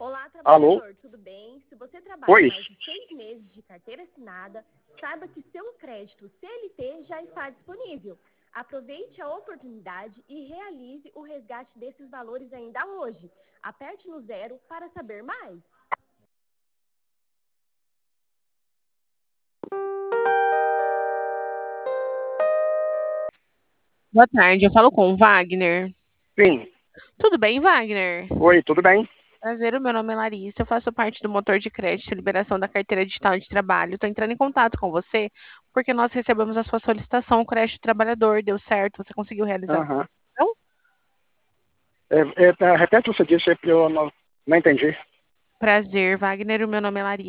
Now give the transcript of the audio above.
Olá, Alô? trabalhador, tudo bem? Se você trabalha Oi. mais de 6 meses de carteira assinada, saiba que seu crédito CLT já está disponível. Aproveite a oportunidade e realize o resgate desses valores ainda hoje. Aperte no 0 para saber mais. Boa tarde, eu falo com o Wagner. Sim. Tudo bem, Wagner? Oi, tudo bem? Prazer, o meu nome é Larissa, eu faço parte do motor de crédito e liberação da carteira digital de trabalho. Estou entrando em contato com você porque nós recebemos a sua solicitação, o crédito trabalhador, deu certo, você conseguiu realizar a Aham. solicitação? Repete o que você disse, porque eu não entendi. Prazer, Wagner, o meu nome é Larissa.